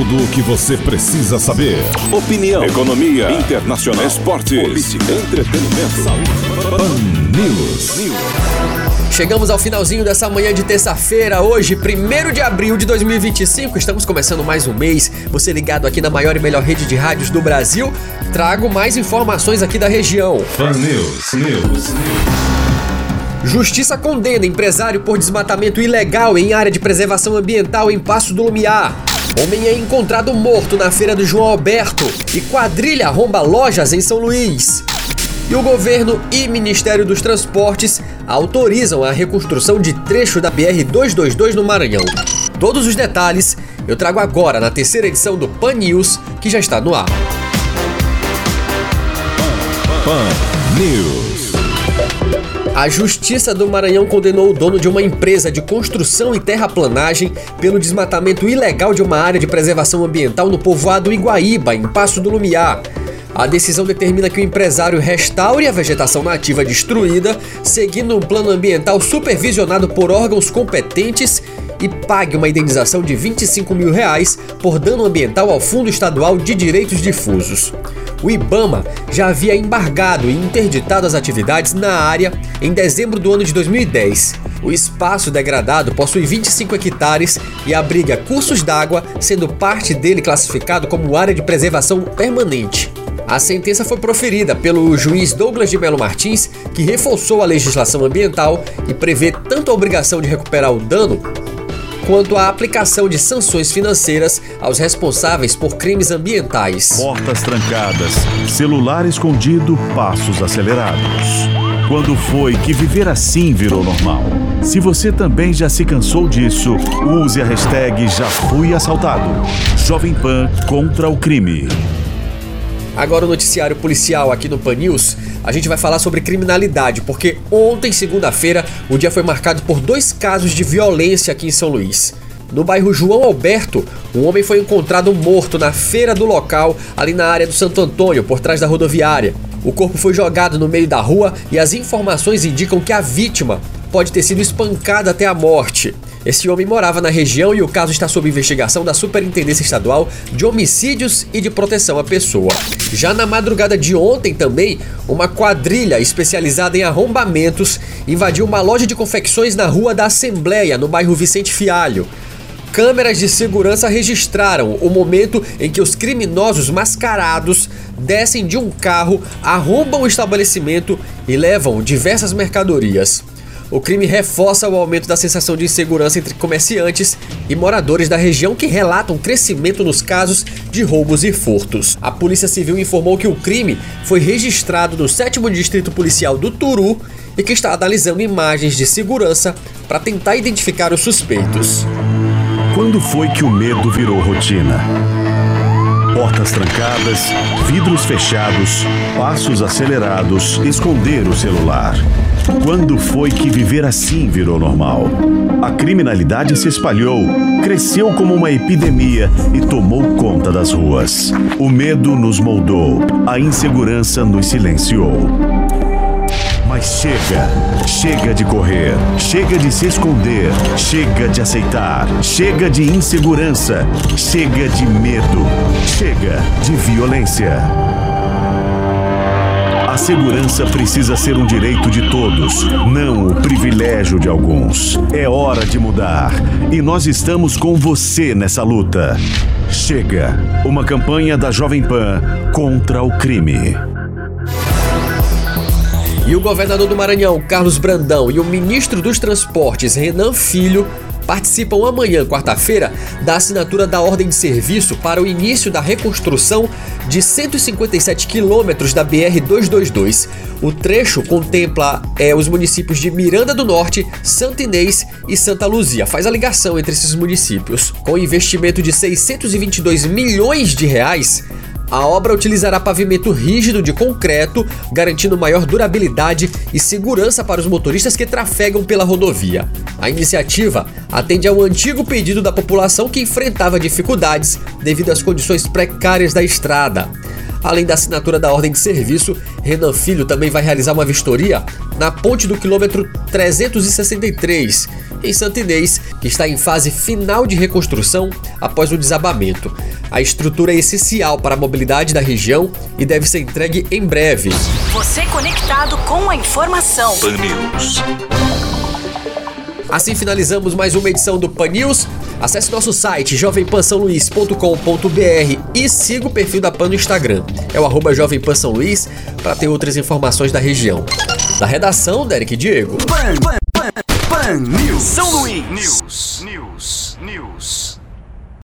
Tudo o que você precisa saber. Opinião, economia, internacional, esportes, política, entretenimento, saúde. Pan News. Chegamos ao finalzinho dessa manhã de terça-feira, hoje, 1º de abril de 2025. Estamos começando mais um mês. Você ligado aqui na maior e melhor rede de rádios do Brasil. Trago mais informações aqui da região. Pan News. Justiça condena empresário por desmatamento ilegal em área de preservação ambiental em Passo do Lumiar. Homem é encontrado morto na feira do João Alberto e quadrilha arromba lojas em São Luís. E o governo e Ministério dos Transportes autorizam a reconstrução de trecho da BR-222 no Maranhão. Todos os detalhes eu trago agora na terceira edição do Pan News, que já está no ar. Pan News. A Justiça do Maranhão condenou o dono de uma empresa de construção e terraplanagem pelo desmatamento ilegal de uma área de preservação ambiental no povoado Iguaíba, em Passo do Lumiar. A decisão determina que o empresário restaure a vegetação nativa destruída, seguindo um plano ambiental supervisionado por órgãos competentes e pague uma indenização de R$25 mil por dano ambiental ao Fundo Estadual de Direitos Difusos. O IBAMA já havia embargado e interditado as atividades na área em dezembro do ano de 2010. O espaço degradado possui 25 hectares e abriga cursos d'água, sendo parte dele classificado como área de preservação permanente. A sentença foi proferida pelo juiz Douglas de Melo Martins, que reforçou a legislação ambiental e prevê tanto a obrigação de recuperar o dano quanto a aplicação de sanções financeiras aos responsáveis por crimes ambientais. Portas trancadas, celular escondido, passos acelerados. Quando foi que viver assim virou normal? Se você também já se cansou disso, use a hashtag #JaFuiAssaltado. Jovem Pan contra o crime. Agora o noticiário policial aqui no Pan News, a gente vai falar sobre criminalidade, porque ontem, segunda-feira, o dia foi marcado por 2 casos de violência aqui em São Luís. No bairro João Alberto, um homem foi encontrado morto na feira do local, ali na área do Santo Antônio, por trás da rodoviária. O corpo foi jogado no meio da rua e as informações indicam que a vítima pode ter sido espancada até a morte. Esse homem morava na região e o caso está sob investigação da Superintendência Estadual de Homicídios e de Proteção à Pessoa. Já na madrugada de ontem também, uma quadrilha especializada em arrombamentos invadiu uma loja de confecções na Rua da Assembleia, no bairro Vicente Fialho. Câmeras de segurança registraram o momento em que os criminosos mascarados descem de um carro, arrombam o estabelecimento e levam diversas mercadorias. O crime reforça o aumento da sensação de insegurança entre comerciantes e moradores da região que relatam crescimento nos casos de roubos e furtos. A Polícia Civil informou que o crime foi registrado no 7º Distrito Policial do Turu e que está analisando imagens de segurança para tentar identificar os suspeitos. Quando foi que o medo virou rotina? Portas trancadas, vidros fechados, passos acelerados, esconder o celular. Quando foi que viver assim virou normal? A criminalidade se espalhou, cresceu como uma epidemia e tomou conta das ruas. O medo nos moldou, a insegurança nos silenciou. Mas chega de correr, chega de se esconder, chega de aceitar, chega de insegurança, chega de medo, chega de violência. A segurança precisa ser um direito de todos, não o privilégio de alguns. É hora de mudar e nós estamos com você nessa luta. Chega, uma campanha da Jovem Pan contra o crime. E o governador do Maranhão, Carlos Brandão, e o ministro dos Transportes, Renan Filho, participam amanhã, quarta-feira, da assinatura da ordem de serviço para o início da reconstrução de 157 quilômetros da BR-222. O trecho contempla os municípios de Miranda do Norte, Santo Inês e Santa Luzia. Faz a ligação entre esses municípios. Com investimento de R$622 milhões, a obra utilizará pavimento rígido de concreto, garantindo maior durabilidade e segurança para os motoristas que trafegam pela rodovia. A iniciativa atende ao antigo pedido da população que enfrentava dificuldades devido às condições precárias da estrada. Além da assinatura da ordem de serviço, Renan Filho também vai realizar uma vistoria na ponte do quilômetro 363, em Santa Inês, que está em fase final de reconstrução após o desabamento. A estrutura é essencial para a mobilidade da região e deve ser entregue em breve. Você conectado com a informação. Pan News. Assim finalizamos mais uma edição do Pan News. Acesse nosso site jovempansaoluís.com.br e siga o perfil da Pan no Instagram. É o @jovempansaoluís para ter outras informações da região. Da redação, Derek Diego. Pan News. São Luís. News.